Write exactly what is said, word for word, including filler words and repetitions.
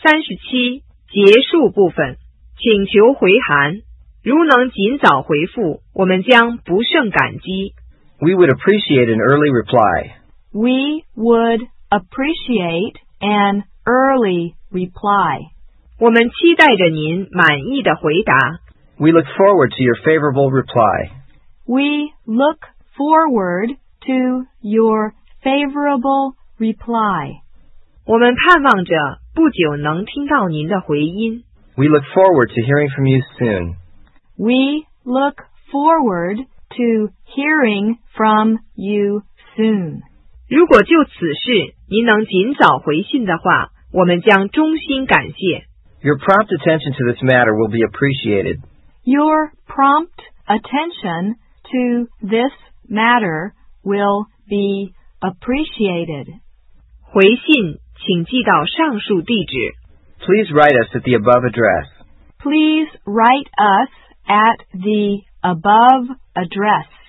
三十七，结束部分，请求回函。如能尽早回复，我们将不胜感激。 We would appreciate an early reply. We would appreciate an early reply. 我们期待着您满意的回答。 We look forward to your favorable reply. We look forward to your favorable reply. 我们盼望着不久能听到您的回音。 We look forward to hearing from you soon. We look forward to hearing from you soon. 如果就此事您能尽早回信的话，我们将衷心感谢。 Your prompt attention to this matter will be appreciated. Your prompt attention to this matter will be appreciated. 回信请寄到上述地址。 Please write us at the above address. Please write us at the above address.